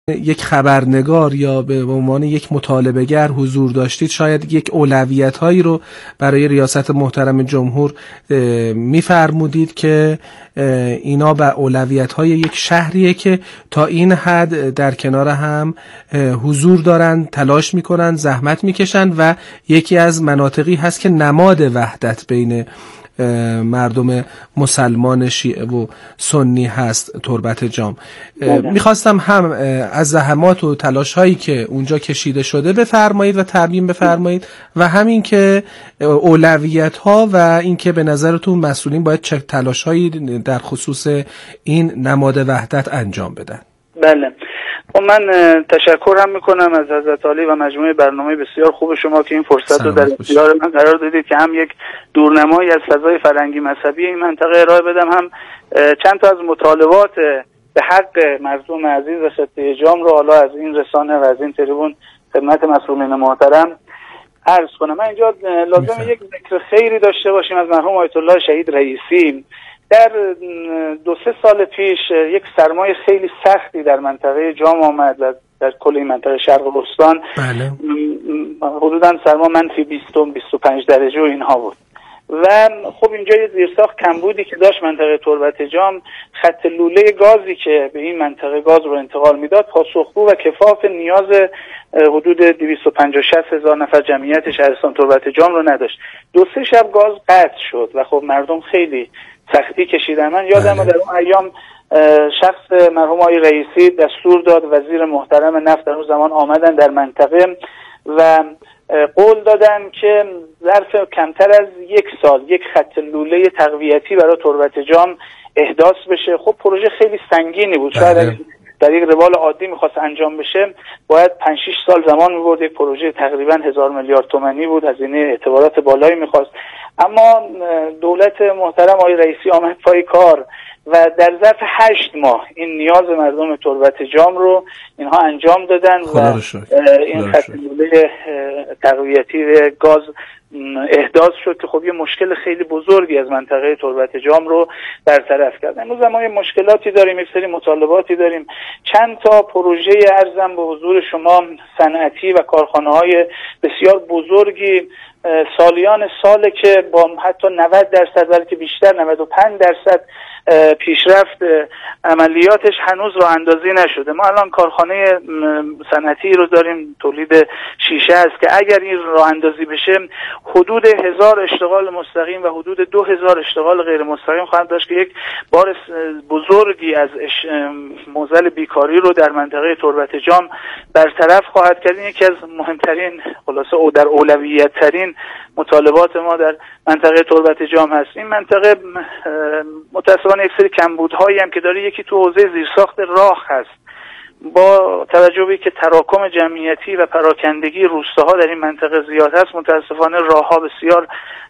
یک خبرنگار یا به عنوان یک مطالبه‌گر حضور داشتید، شاید یک اولویت‌هایی رو برای ریاست محترم جمهور می‌فرمودید که اینا به اولویت‌های یک شهریه که تا این حد در کنار هم حضور دارن، تلاش می‌کنن، زحمت می‌کشن و یکی از مناطقی هست که نماد وحدت بین مردم مسلمان شیعه و سنی هست تربت جام. میخواستم هم از زحمات و تلاش هایی که اونجا کشیده شده بفرمایید و ترمیم بفرمایید و همین که اولویت ها و این که به نظرتون مسئولین باید چه تلاش هایی در خصوص این نماد وحدت انجام بدن. بله، من تشکر هم میکنم از حضرت عالی و مجموعه برنامه بسیار خوب شما که این فرصت رو در اختیار من قرار دادید که هم یک دورنمایی از فضای فرهنگی مذهبی این منطقه ارائه بدم، هم چند تا از مطالبات به حق مردم عزیز و خطه جام رو حالا از این رسانه و از این تریبون خدمت مسئولین محترم عرض کنم. من اینجا لازم یک ذکر خیری داشته باشیم از مرحوم آیت الله شهید رئیسی. در 2-3 سال پیش یک سرمای خیلی سختی در منطقه جام آمد و در کل این منطقه شرق استان. بله. حدوداً سرما -20-25 درجه و اینها بود و خب اینجا یه زیرساخت کمبودی که داشت منطقه تربت جام، خط لوله گازی که به این منطقه گاز رو انتقال میداد پاسخگو و کفاف نیاز حدود 250-260 هزار نفر جمعیت شهرستان تربت جام رو نداشت. 2-3 شب گاز قطع شد و خب مردم خیلی سختی کشیدن. من یادم در اون ایام شخص مرحوم آقای رئیسی دستور داد، وزیر محترم نفت در اون زمان آمدن در منطقه و قول دادن که ظرف کمتر از 1 سال یک خط لوله تقویتی برای تربت جام احداث بشه. خب پروژه خیلی سنگینی بود، شاید در یک روال عادی میخواست انجام بشه باید 5-6 سال زمان میبرد. یک پروژه تقریبا 1000 میلیارد تومانی بود، هزینه اعتبارات بالایی میخواست، اما دولت محترم آقای رئیسی آمد پای کار و در ظرف 8 ماه این نیاز مردم تربت جام رو اینها انجام دادن و این خط لوله تقویتی گاز احداث شد که خب یه مشکل خیلی بزرگی از منطقه تربت جام رو برطرف کرد. امروز ما یه مشکلاتی داریم، یک سری مطالباتی داریم، چند تا پروژه ارزم به حضور شما صنعتی و کارخانه‌های بسیار بزرگی سالیان ساله که با حتی 90% بلکه بیشتر 95% پیشرفت عملیاتش هنوز راه اندازی نشده. ما الان کارخانه صنعتی رو داریم تولید شیشه است که اگر این راه اندازی بشه حدود 1000 اشتغال مستقیم و حدود 2000 اشتغال غیر مستقیم خواهد داشت که یک بار بزرگی از معضل بیکاری رو در منطقه تربت جام برطرف خواهد کرد. این یکی از مهمترین خلاصه او در اولویت ترین مطالبات ما در منطقه تربت جام هست. این منطقه متأسفانه یک سری کمبودهایی هم که داره، یکی تو حوزه زیرساخت راه هست. با توجه به که تراکم جمعیتی و پراکندگی روستاها در این منطقه زیاد هست، متاسفانه راهها بسیار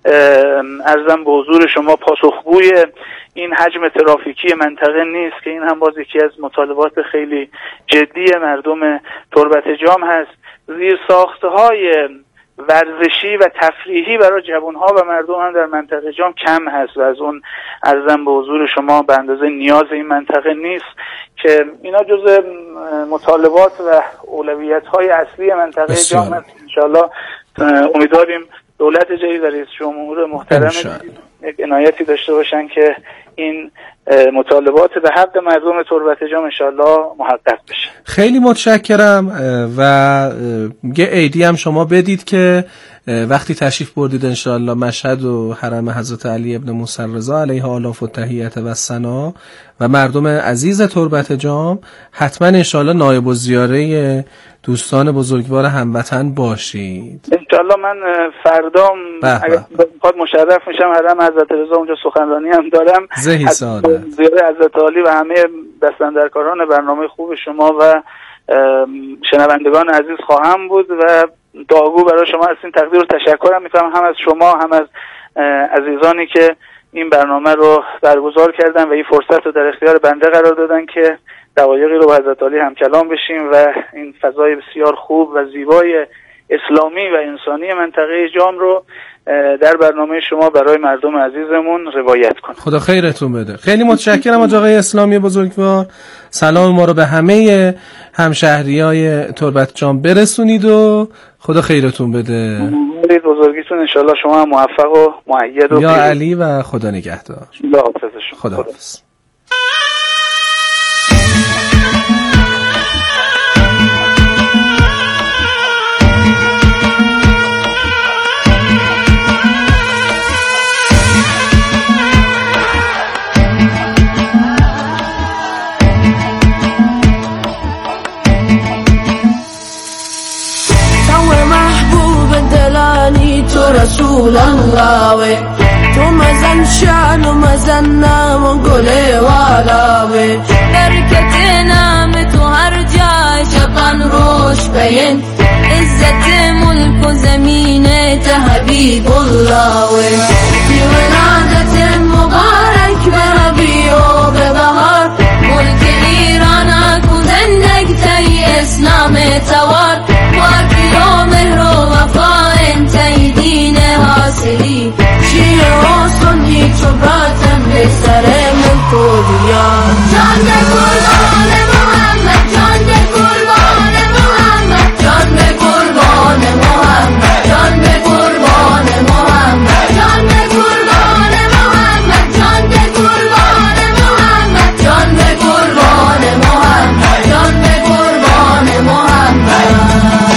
ارزم به حضور شما پاسخگوی این حجم ترافیکی منطقه نیست که این هم باز یکی از مطالبات خیلی جدی مردم تربت جام هست. زیرساختهای ورزشی و تفریحی برای جوانها و مردم هم در منطقه جام کم هست و از اون ارزم به حضور شما به اندازه نیاز این منطقه نیست که اینا جزء مطالبات و اولویت‌های اصلی منطقه جام هست. انشاءالله امیدواریم دولت جدید و رئیس جمهور محترم یک عنایتی داشته باشن که این مطالبات به حق مردم تربت جام انشاءالله محقق بشه. خیلی متشکرم و یه عیدی هم شما بدید که وقتی تشریف بردید انشاءالله مشهد و حرم حضرت علی ابن موسی رضا علیه آلاف و تحیت و ثنا و مردم عزیز تربت جام حتما انشاءالله نایب الزیاره دوستان بزرگوار هموطن باشید. انشاءالله من فردام اگر بخواد مشرف میشم حرم حضرت رضا، اونجا سخنرانی هم دارم. زهی سعادت. زیاره حضرت عالی و همه دستاندرکاران برنامه خوب شما و شنوندگان عزیز خواهم بود و دعاگو برای شما هستین. تقدیر و تشکرم میکنم هم از شما هم از عزیزانی که این برنامه رو برگزار کردن و این فرصت رو در اختیار بنده قرار دادن که دقایقی رو با حضرت عالی هم کلام بشیم و این فضای بسیار خوب و زیبای اسلامی و انسانی منطقه جام رو در برنامه شما برای مردم عزیزمون روایت کنم. خدا خیرتون بده. خیلی متشکرم از آقای اسلامی بزرگوار. سلام ما رو به همه همشهریای تربت جام برسونید و خدا خیرتون بده. بزرگیتون انشالله شما هم موفق و مؤید و یا علی و خدا نگهدار. خدا حافظ. تو رسول الله تو مزن شان و مزن نام و گل والاوی برکت نام تو هر جای شبان روش بین عزت ملک و زمین ته حبیب الله بی ولادت مبارک به ربیع و به بهار ملک ایران اکو زندگ تی اسلام توار پاکی و مهر و وفا انتی دین حاصلی شیعه و سنی چو براتم به سر ملک و دیار جان به قربان محمد جان به قربان محمد جان به قربان محمد جان به قربان محمد جان به قربان محمد جان به قربان محمد جان به قربان محمد جان به قربان محمد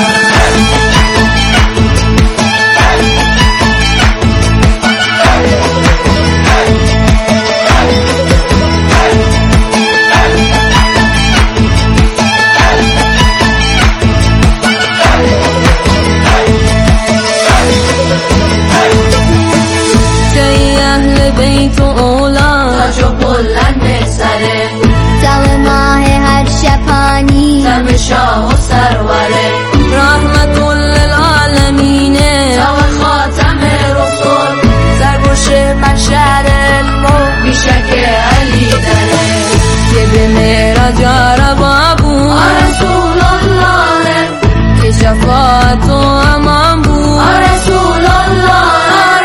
بیت و اولاد تاج و بلند به سره دم ماه هر شبانی دم شاه و سروره رحمت للعالمینه دم خاتم رسول سرگوش مشعر الموت بیشک علی دره که به معراج عربا بود رسول الله که شفاعت و امان بود رسول الله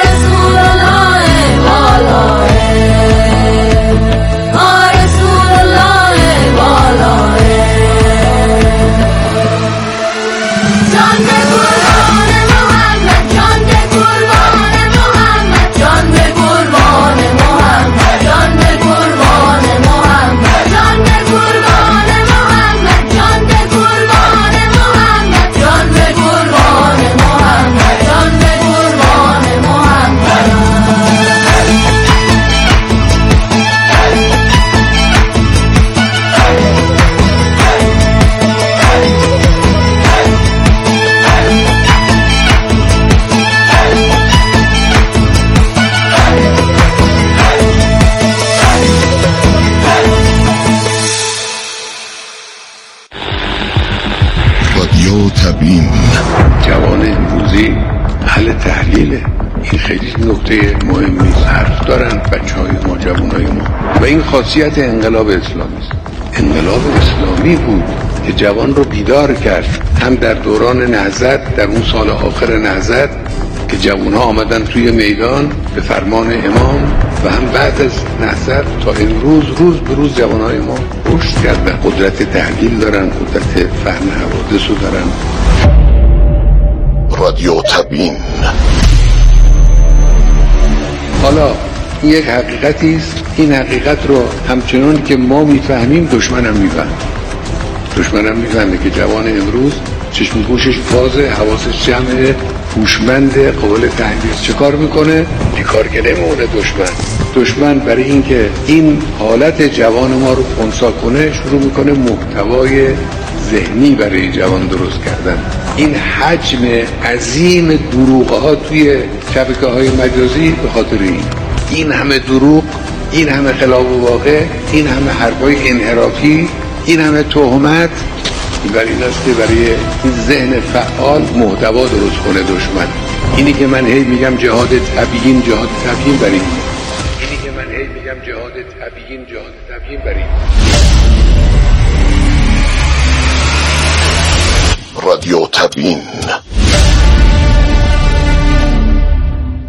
جوان امروزی اهل تحلیله. این خیلی نکته مهمی حرف دارن بچهای ما جوانای ما و این خاصیت انقلاب اسلامی است. انقلاب اسلامی بود که جوان رو بیدار کرد، هم در دوران نهضت، در اون سال آخر نهضت که جوانها آمدن توی میدان به فرمان امام و هم بعد از نهضت تا امروز روز به روز جوانهای ما رشد کردن، قدرت تحلیل دارن، قدرت فهم حوادث رو دارن. رادیو تبیین. حالا این یک حقیقتی است، این حقیقت رو همچنان که ما میفهمیم دشمنم میفهمه. دشمنم میفهمه که جوان امروز چشم گوشش بازه، حواسش جمعه، هوشمند، قابل تحلیل. چه کار میکنه؟ بیکار که نمیمونه دشمن برای اینکه این حالت جوان ما رو خنثی کنه شروع میکنه محتوای ذهنی برای جوان درست کردن. این حجم عظیم دروغ‌ها توی شبکه‌های مجازی به خاطر این همه دروغ، این همه خلاف واقع، این همه حرفای انحرافی، این همه تهمت، این برای این است که برای این ذهن فعال محتوا درست کنه دشمن. اینی که من هی میگم جهاد تبیین برای اینی که من هی میگم جهاد تبیین برای رادیو تبیین.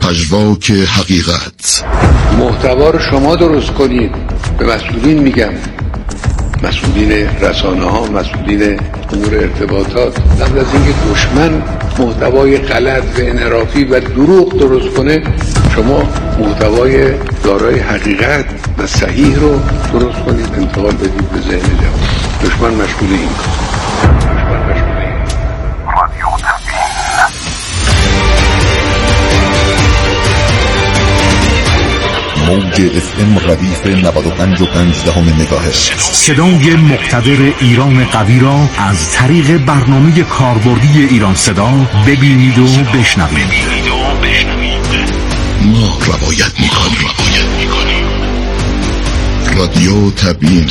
پژواک حقیقت. محتوا رو شما درست کنید. به مسئولین میگم، مسئولین رسانه ها، مسئولین امور ارتباطات، قبل از اینکه دشمن محتوای غلط و انحرافی و دروغ درست کنه، شما محتوای دارای حقیقت و صحیح رو درست کنید، انتقال بدید به ذهن جوان. دشمن مشغول این موج FM ردیف 95.5 مگاهرتز. صدای مقتدر ایران قوی را از طریق برنامه کاربردی ایران صدا ببینید و بشنوید. ما روایت میکنیم. رادیو تبیین.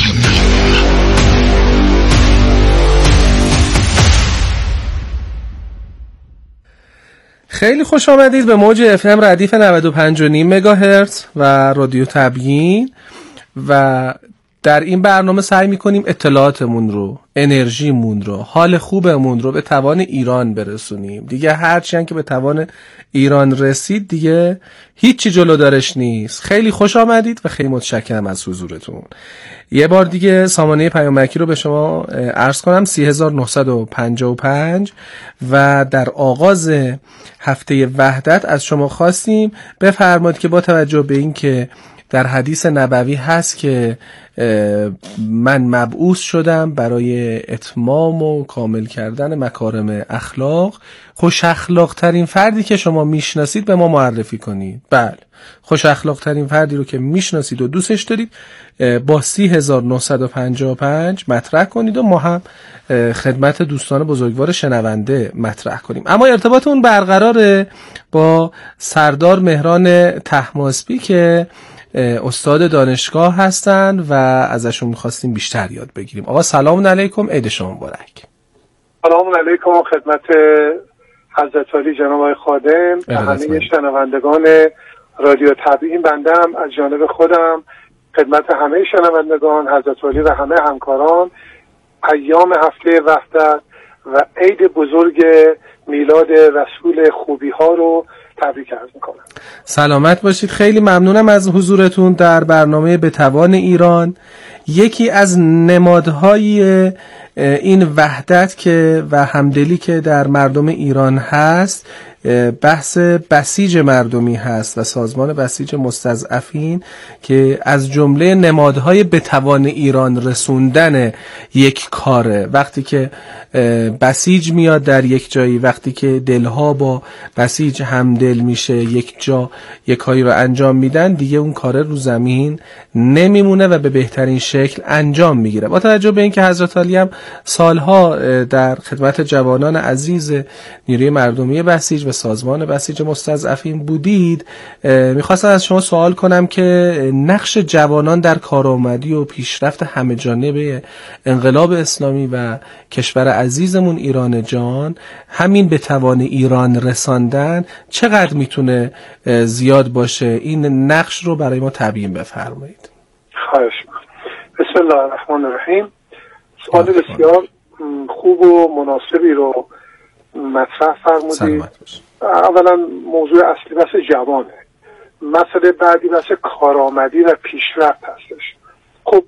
خیلی خوش آمدید به موج FM ردیف 95.5 مگاهرتز و رادیو تبیین. و در این برنامه سعی میکنیم اطلاعاتمون رو، انرژیمون رو، حال خوبمون رو به توان ایران برسونیم. دیگه هرچی که به توان ایران رسید دیگه هیچی جلودارش نیست. خیلی خوش آمدید و خیلی متشکرم از حضورتون. یه بار دیگه سامانه پیامکی رو به شما عرض کنم 3955 و در آغاز هفته وحدت از شما خواستیم بفرمایید که با توجه به این که در حدیث نبوی هست که من مبعوث شدم برای اتمام و کامل کردن مکارم اخلاق، خوش اخلاق ترین فردی که شما میشناسید به ما معرفی کنید. بله، خوش اخلاق ترین فردی رو که میشناسید و دوستش دارید با 3955 مطرح کنید و ما هم خدمت دوستان بزرگوار شنونده مطرح کنیم. اما ارتباط اون برقراره با سردار مهران طهماسبی که استاد دانشگاه هستن و ازشون میخواستیم بیشتر یاد بگیریم. آقا سلام علیکم، عید شما مبارک. سلام علیکم خدمت حضرت عالی جناب آقای خادم و همه شنوندگان رادیو تبیین. بنده هم از جانب خودم خدمت همه شنوندگان حضرت عالی و همه همکاران ایام هفته وحدت و عید بزرگ میلاد رسول خوبی ها رو تبریک عرض میکنم. سلامت باشید. خیلی ممنونم از حضورتون در برنامه به توان ایران. یکی از نمادهای این وحدت که و همدلی که در مردم ایران هست بحث بسیج مردمی هست و سازمان بسیج مستضعفین که از جمله نمادهای به توان ایران رسوندن یک کاره. وقتی که بسیج میاد در یک جایی، وقتی که دلها با بسیج همدل میشه، یک جا یک کاری رو انجام میدن، دیگه اون کاره رو زمین نمیمونه و به بهترین شکل انجام میگیره. با توجه به اینکه حضرت علی هم سالها در خدمت جوانان عزیز نیروی مردمی بسیج و سازمان بسیج مستضعفین بودید، میخواستم از شما سوال کنم که نقش جوانان در کارآمدی و پیشرفت همه جانبه انقلاب اسلامی و کشور عزیزمون ایران جان، همین به توان ایران رساندن، چقدر میتونه زیاد باشه؟ این نقش رو برای ما تبیین بفرمایید. خواهش می‌کنم. بسم الله الرحمن الرحیم. سوال بسیار خوب و مناسبی رو مطرح فرمودید. اولا موضوع اصلی بحث جوانه، مسئله بعدی بحث کارآمدی و پیشرفت هستش. خب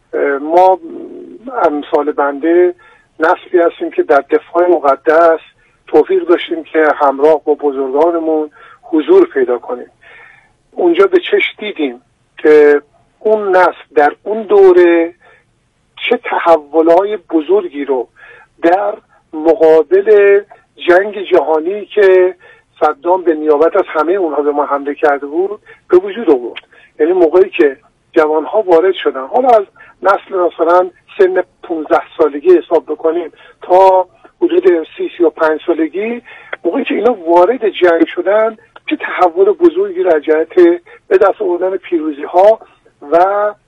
ما امثال بنده نسلی هستیم که در دفاع مقدس توفیق داشتیم که همراه با بزرگانمون حضور پیدا کنیم. اونجا به چشم دیدیم که اون نسل در اون دوره چه تحولهای بزرگی رو در مقابل جنگ جهانی که صدام به نیابت از همه اونها به ما حمله کرده بود به وجود آورد. یعنی موقعی که جوانها وارد شدن، حالا از نسل مثلا سن 15 سالگی حساب بکنیم تا حدود 30-35 سالگی، موقعی که اینا وارد جنگ شدن چه تحول بزرگی را جهت به دست آوردن پیروزی ها و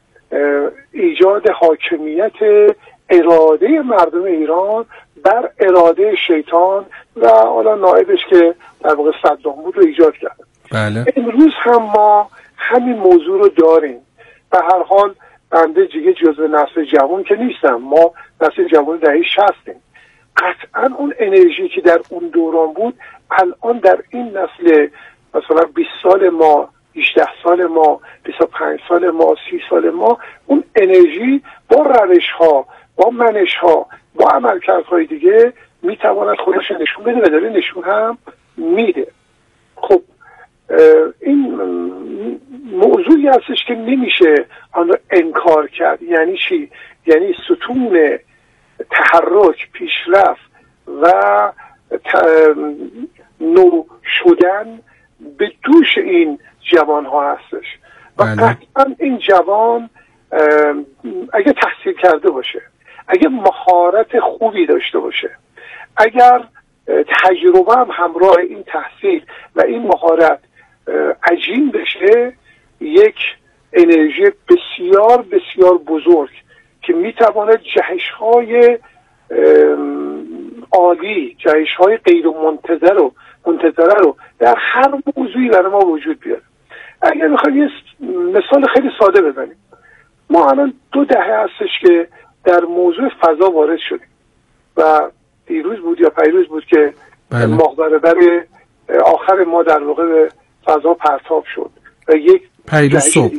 ایجاد حاکمیت اراده مردم ایران بر اراده شیطان و حالا نائبش که در واقع صدام بود رو ایجاد کرد. بله. امروز هم ما همین موضوع رو داریم. به هر حال بنده دیگه جزو نسل جوان که نیستم، ما نسل جوان دهه 60یم. قطعا اون انرژی که در اون دوران بود الان در این نسل مثلا 20 سال ما، 18 سال ما، 25 سال ما، 30 سال ما، اون انرژی با روش ها، با منش ها، با عملکردهای دیگه میتواند خودش نشون بده و داره نشون هم میده. خب این موضوعی هستش که نمیشه آن رو انکار کرد. یعنی چی؟ یعنی ستون تحرک، پیشرفت و نو شدن به دوش این جوان ها هستش و قطعا این جوان اگه تحصیل کرده باشه، اگه مهارت خوبی داشته باشه، اگر تجربه هم همراه این تحصیل و این مهارت عجین بشه، یک انرژی بسیار بسیار بزرگ که میتواند جهش‌های عالی، جهش‌های غیر منتظره رو در هر موضوعی برای ما وجود بیاره. اگر میخوایم یه مثال خیلی ساده بزنیم، ما الان 2 دهه هستش که در موضوع فضا وارد شدیم و دیروز بود یا پیروز بود که ماهواره‌بر آخر ما در واقع به فضا پرتاب شد و یک پیروز صبح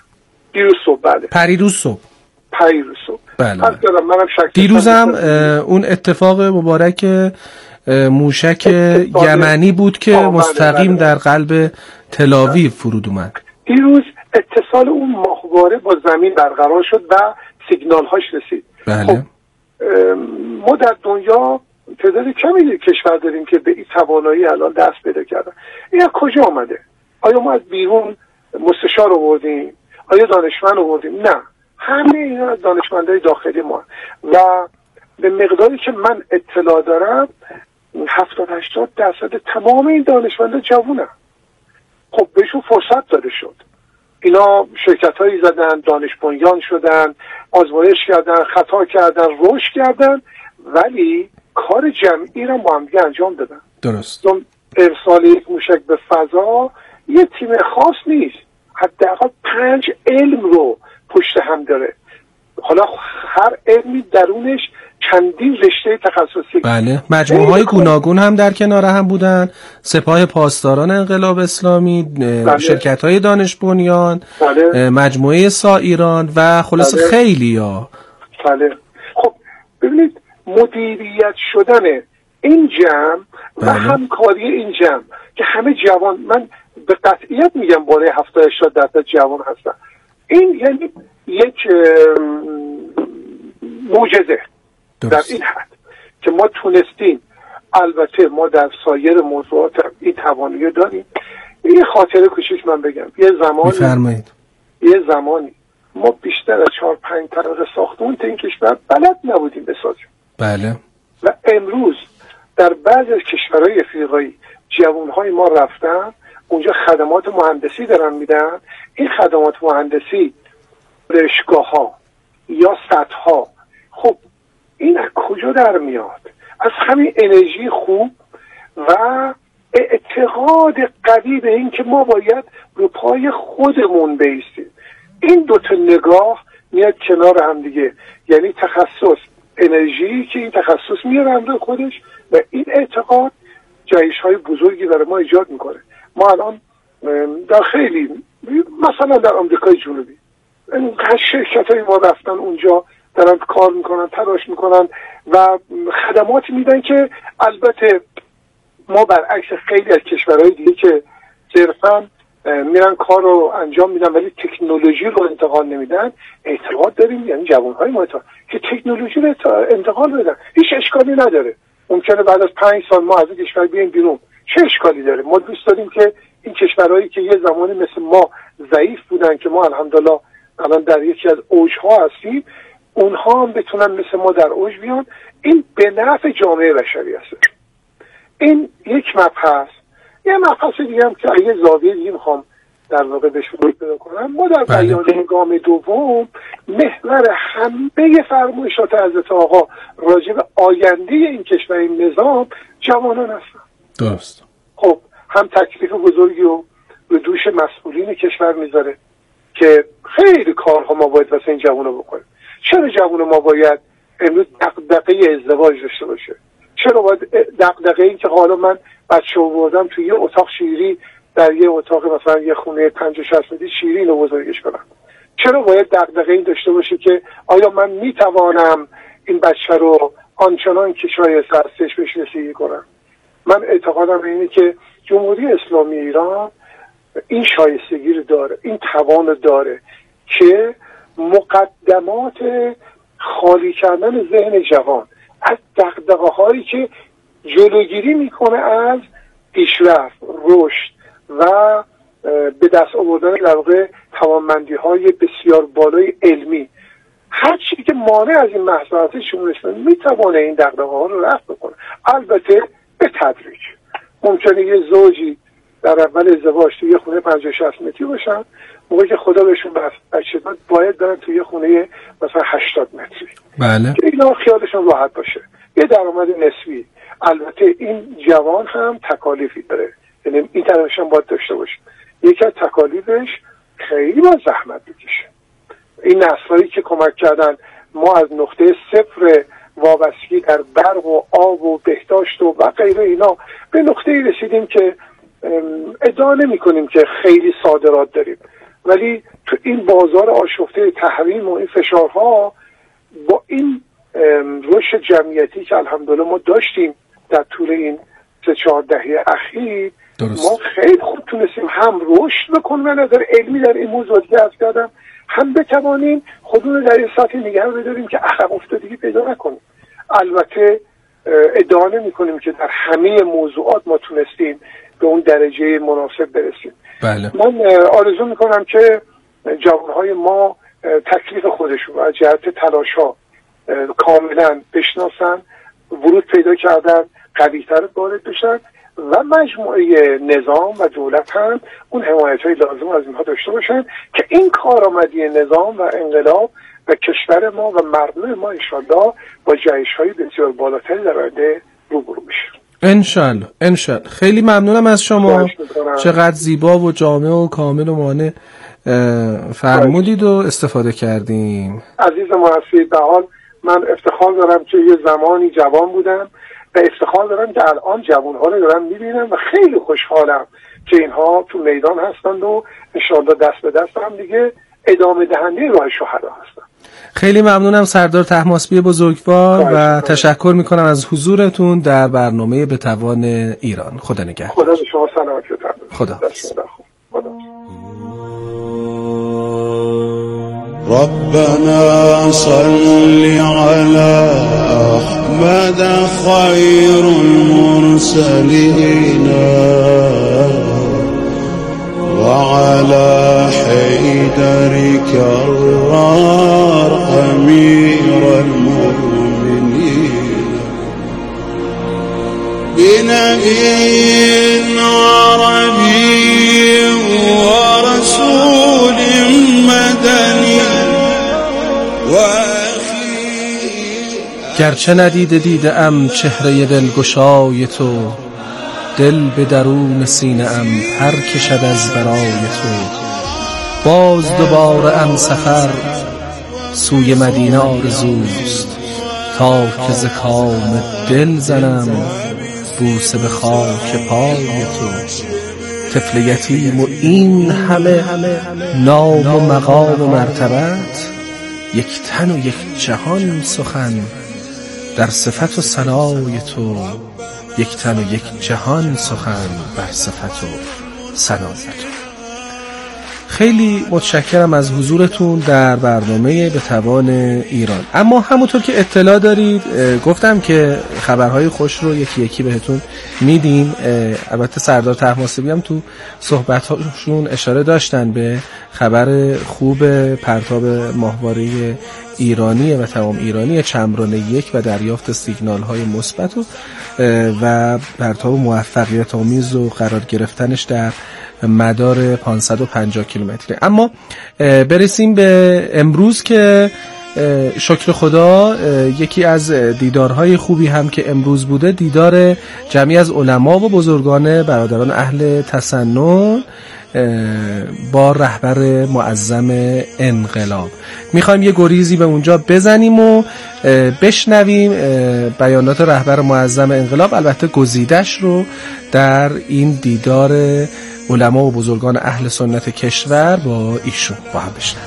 بله. دیروز هم اون اتفاق مبارک موشک یمنی بود که مستقیم در قلب تلاویو فرود اومد. دیروز اتصال اون ماهواره با زمین برقرار شد و سیگنال هاش رسید. بله. خب ما در دنیا تعداد کمی کشور داریم که به این توانایی الان دست پیدا کردن. این از کجا آمده؟ آیا ما از بیرون مستشار آوردیم؟ آیا دانشمند آوردیم؟ نه، همه اینا از دانشمندای داخلی ما و به مقداری که من اطلاع دارم 70-80% تمام این دانشمندا جوونن. خب بهشون فرصت داده شد، اینا شرکت‌هایی زدن، دانش بنیان شدن، آزمایش کردن، خطا کردن، رشد کردن، ولی کار جمعی رو با هم دیگه انجام دادن. درست. چون ارسال یک موشک به فضا یه تیم خاص نیست، حداقل 5 علم رو پشت هم داره. حالا هر علمی درونش چندین رشته تخصصی. بله، مجموعه‌های گوناگون هم در کنار هم بودن، سپاه پاسداران انقلاب اسلامی، بله. شرکت‌های دانش بنیان، بله. مجموعه سایران و خلاص بله. خیلی‌ها. بله. خب ببینید مدیریت شدن این جمع و بله. همکاری این جمع که همه جوان، من به قطعیت میگم بالای 70-80% جوان هستن، این یعنی یک معجزه در این حد که ما تونستیم. البته ما در سایر موضوعات این توانایی داریم. یه خاطره کوچیک من بگم. یه زمانی ما بیشتر از 4-5 طبقه ساختمون تو این کشور بلد نبودیم بسازیم. بله. و امروز در بعضی از کشورهای افریقایی جوانهای ما رفتن اونجا خدمات مهندسی دارن میدن. این خدمات مهندسی رشگاه‌ها یا سطح‌ها، خب این از کجا در میاد؟ از همین انرژی خوب و اعتقاد قوی به این که ما باید رو پای خودمون بایستیم. این 2 تا نگاه میاد کنار هم دیگه، یعنی تخصص انرژی که این تخصص میاره همراه خودش و این اعتقاد جایش‌های بزرگی برای ما ایجاد میکنه. ما الان در خیلی مثلا در آمریکای جنوبی اینقدر شرکت‌های ما رفتن اونجا دارن کار میکنن، تلاش میکنن و خدماتی میدن که البته ما برعکس خیلی از کشورهای دیگه که صرفاً میرن کار رو انجام میدن ولی تکنولوژی رو انتقال نمیدن، اعتقاد داریم یعنی جوانهای ما که تکنولوژی رو انتقال بدن. هیچ اشکالی نداره. ممکنه بعد از 5 سال ما از این کشور بیایم بیرون، چه اشکالی داره؟ ما دوست داریم که این کشورهایی که یه زمانی مثل ما ضعیف بودن که ما الحمدلله الان در یکی از اوجها هستیم، اونها هم بتونن مثل ما در اوج بیان. این به نفع جامعه بشری است. این یک مبحث. یه مبحث دیگه هم که یه زاویه دیگه میخوام در واقع بهش ورود پیدا کنم. ما در بیانیه گام دوم محور همه فرمایشات حضرت آقا راجع به آینده این کشور، این نظام، جوانان هستن. درست. خب هم تکلیف بزرگی رو به دوش مسئولین کشور میذاره که خیلی کارها ما باید واسه این جوانو بکنیم. چرا جوان ما باید امروز دغدغه ازدواج داشته باشه؟ چرا باید دغدغه این که حالا من بچه آوردم توی یه اتاق شیری در یه اتاق مثلا یه خونه 50-60 متری شیرین رو بزرگش کنم؟ چرا باید دغدغه این داشته باشه که آیا من میتوانم این بچه رو آنچنان که شایسته هستش بهش رسیدگی کنم؟ من اعتقادم اینه که جمهوری اسلامی ایران این شایستگی رو داره، این توان رو داره که مقدمات خالی کردن ذهن جوان از دغدغه‌هایی که جلوگیری میکنه از پیشرفت، رشد و به دست آوردن در واقع توانمندی‌های بسیار بالای علمی، هر چیزی که مانع از این محصولات شمول اسلامی میتوانه این دغدغه‌ها رو رفع بکنه. البته به تدریج. ممکنه یه زوجی در اول ازدواج توی یه خونه 50-60 متری باشن، موقعی که خدا بهشون بچه داد باید برن توی یه خونه مثلا 80 متری. بله. که اینا خیالشون راحت باشه، یه درآمد نسبی. البته این جوان هم تکالیفی داره، یعنی این طرفش هم باید داشته باشه. یکی از تکالیفش خیلی با زحمت بکشه. این نسل‌هایی که کمک کردن ما از نقطه صفر وابستگی در برق و آب و بهداشت و غیره اینا به نقطه‌ای رسیدیم که ادعا نمی‌کنیم که خیلی صادرات داریم، ولی تو این بازار آشفته تحریم و این فشارها با این رشد جمعیتی که الحمدلله ما داشتیم در طول این 3-4 دهه اخیر ما خیلی خوب تونستیم هم رشد بکنیم و نظر علمی در این موضوعاتی که عرض کردم، هم بتوانیم خودمون در این سطح نگه رو بداریم که عقب افتادگی پیدا نکنیم. البته ادعا نمی‌کنیم که در همه موضوعات ما تونستیم به اون درجه مناسب برسیم. بله. من آرزو میکنم که جوانهای ما تکلیف خودشون از جهت تلاش‌ها کاملا بشناسن، ورود پیدا کردن، قوی‌تر وارد بشن و مجموعه نظام و دولت هم اون حمایت‌های لازم از اینها داشته باشن که این کارآمدی نظام و انقلاب و کشور ما و مردم ما انشالله با جهش‌های بسیار بالاتری در آینده روبرو بشه. انشالله. خیلی ممنونم از شما، چقدر زیبا و جامع و کامل و مانع فرمودید و استفاده کردیم. عزیز ما هستید. به حال من افتخار دارم که یه زمانی جوان بودم و افتخار دارم که الان جوان‌ها رو دارم می‌بینم و خیلی خوشحالم که اینها تو میدان هستند و انشالله دست به دست هم دیگه ادامه دهنده راه شهدا هستن. خیلی ممنونم سردار طهماسبی بزرگوار و تشکر میکنم از حضورتون در برنامه به توان ایران. خدا نگهدار. خدا به شما سلامتی بده. خدا. ربنا صل على أحمد خير المرسلين وعلى حيدر كرار أمير المؤمنين بنبي عربي ورسول مدني گرچه ندیده ام چهره دلگشای تو، دل به درون سینه ام پر کشد از برای تو. باز دوباره ام سفر سوی مدینه آرزوست، تا که ز کام دل زنم بوسه به خاک پای تو. طفل یتیم و این همه نام و مقام و مرتبت، یک تن و یک جهان سخن در صفت و ثنای تو. یک تن و یک جهان سخن بر صفت و ثنای تو. خیلی متشکرم از حضورتون در برنامه به توان ایران. اما همونطور که اطلاع دارید گفتم که خبرهای خوش رو یکی یکی بهتون میدیم. البته سردار طهماسبی هم تو صحبت‌هاشون اشاره داشتن به خبر خوب پرتاب ماهواره ایرانی و تمام ایرانی چمران 1 و دریافت سیگنال‌های مثبت و پرتاب موفقیت آمیز و قرار گرفتنش در مدار 550 کیلومتری. اما برسیم به امروز که شکر خدا یکی از دیدارهای خوبی هم که امروز بوده دیدار جمعی از علما و بزرگان برادران اهل تسنن با رهبر معظم انقلاب. میخوایم یه گریزی به اونجا بزنیم و بشنویم بیانات رهبر معظم انقلاب، البته گزیدش رو در این دیدار علما و بزرگان اهل سنت کشور با ایشون با هم بشنویم.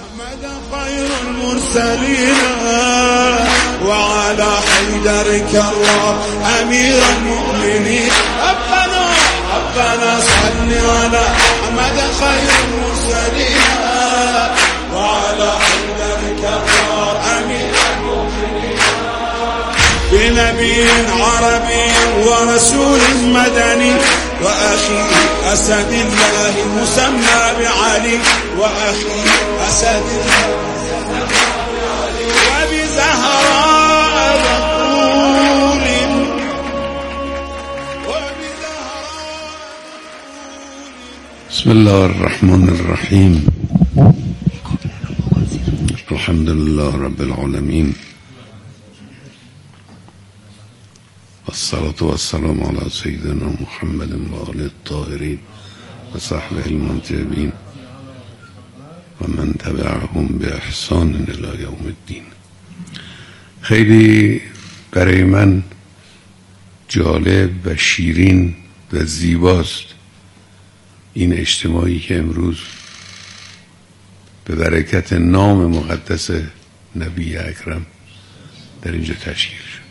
وعلى حيدر كرار أمير المؤمنين ربنا صل على محمد خير المرسلين وعلى حيدر كرار أمير المؤمنين بنبي عربي ورسول مدني وأخي أسد الله مسمى بعلي وأخي أسد الله بسم الله الرحمن الرحیم. الحمد لله رب العالمین والصلاة والسلام على سيدنا محمد وآله الطاهرين وصحبه المنتجبين ومن تبعهم بإحسان إلى يوم الدين. خیلی برای من جالب و شیرین و زیباست این اجتماعی که امروز به برکت نام مقدس نبی اکرم در اینجا تشکیل شده.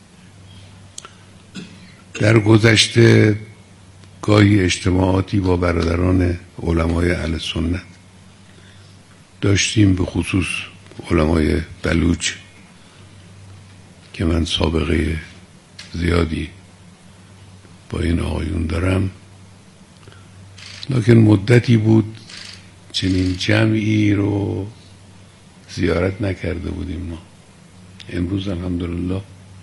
در گذشته گاهی اجتماعاتی با برادران علمای اهل سنت داشتیم، به خصوص علمای بلوچ که من سابقه زیادی با این آقایون دارم، لکن مدتی بود چنین جمعی رو زیارت نکرده بودیم ما. امروز الحمدلله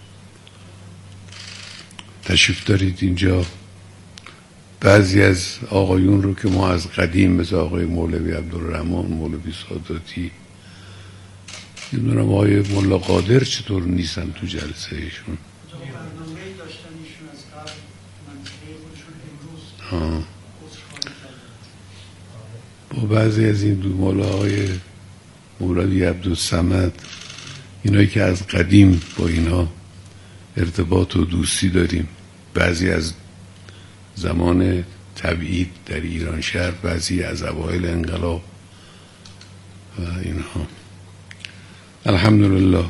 تشریف دارید اینجا. بعضی از آقایون رو که ما از قدیم مثل آقای مولوی عبدالرحمن، مولوی ساداتی، نمیدونم آقای مولا قادر چطور نیستن تو جلسه ایشون. با بعضی از این دو مولا های مولوی عبدالصمد، اینایی که از قدیم با اینا ارتباط و دوستی داریم، بعضی از زمان تبعید در ایران شهر، بعضی از اوایل انقلاب و اینها. الحمدلله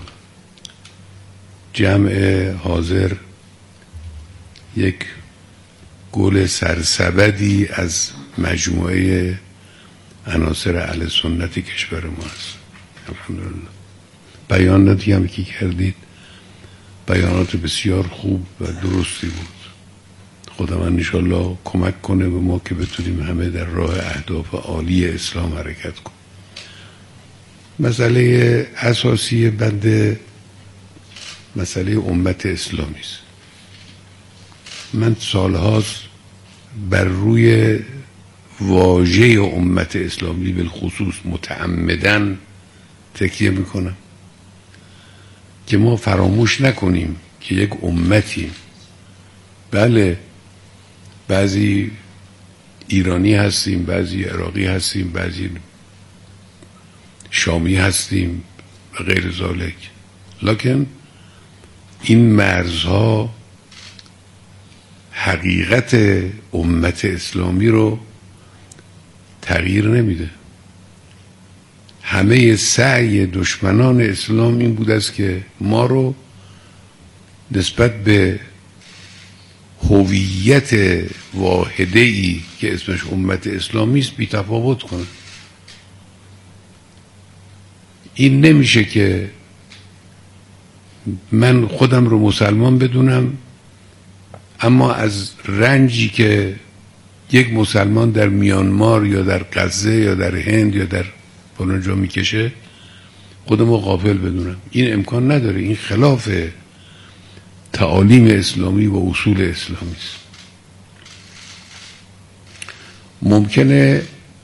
جمع حاضر یک گل سرسبدی از مجموعه عناصر اهل سنت کشور ما است. الحمدلله بیاناتی هم که کردید بیانات بسیار خوب و درستی بود. خدا من انشالله کمک کنه به ما که بتونیم همه در راه اهداف عالی اسلام حرکت کنیم. مسئله اساسی بنده مسئله امت اسلامی است. من سالهاست بر روی واژه امت اسلامی بالخصوص متعمدن تکیه میکنم که ما فراموش نکنیم که یک امتیم. بله بعضی ایرانی هستیم، بعضی عراقی هستیم، بعضی شامی هستیم و غیر ذالک، لکن این مرزها حقیقت امت اسلامی رو تغییر نمیده. همه سعی دشمنان اسلام این بود است که ما رو نسبت به هویت واحده‌ای که اسمش امت اسلامی است بی تفاوت کنه. این نمیشه که من خودم رو مسلمان بدونم اما از رنجی که یک مسلمان در میانمار یا در غزه یا در هند یا در فلان جا میکشه خودم رو غافل بدونم. این امکان نداره. این خلاف تعالیم اسلامی و اصول اسلامی است. ممکنه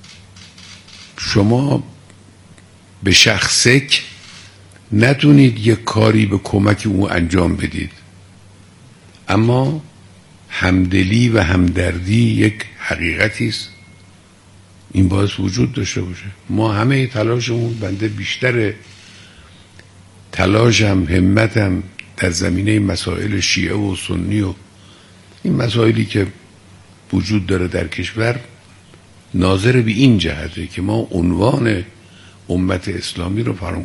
شما به شخصک نتونید یک کاری به کمک او انجام بدید، اما همدلی و همدردی یک حقیقتی است. این باعث وجود داشته باشه. ما همه تلاشمون، بنده بیشتر تلاشم همتم در زمینه مسائل شیعه و سنی و این مسائلی که وجود داره در کشور ناظر به این جهته که ما عنوان امت اسلامی رو فراموش